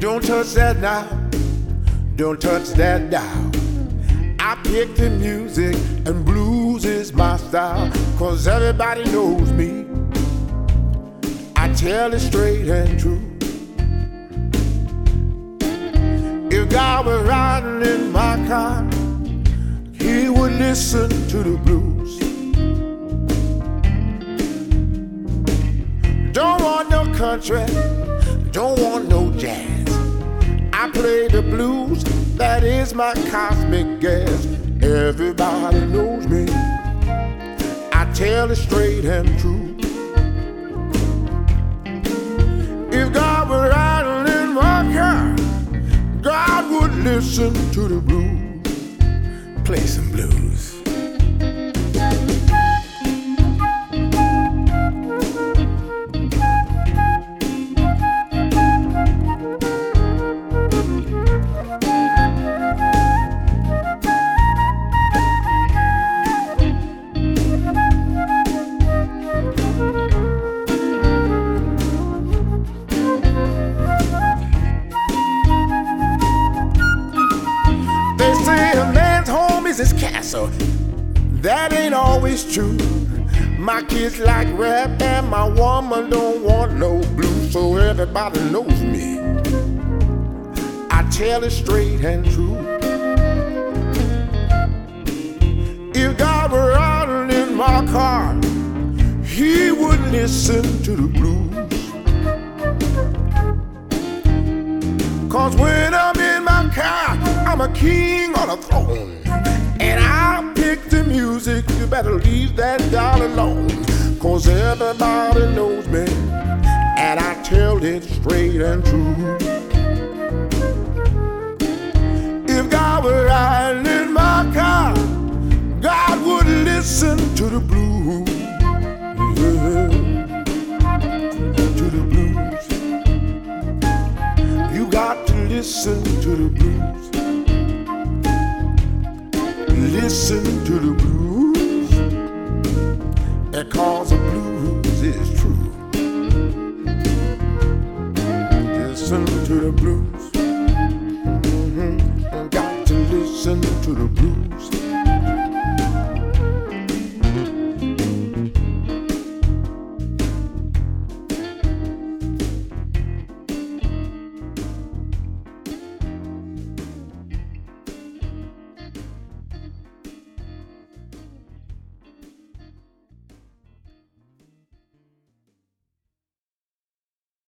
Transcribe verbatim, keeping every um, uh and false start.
Don't touch that now, don't touch that dial. I pick the music and blues is my style. Cause everybody knows me, I tell it straight and true. If God were riding in my car, He would listen to the blues. Don't want no country, don't want no jazz. I play the blues, that is my cosmic gas. Everybody knows me, I tell it straight and true. If God were riding in my car, God would listen to the blues. Play some blues. His castle, that ain't always true. My kids like rap and my woman don't want no blues. So everybody knows me, I tell it straight and true. If God were riding in my car, He would listen to the blues. Cause when I'm in my car, I'm a king on a throne. And I'll pick the music, you better leave that doll alone. Cause everybody knows me, and I tell it straight and true. If God were riding in my car, God would listen to the blues. Yeah. To the blues. You got to listen to the blues. Listen to the blues.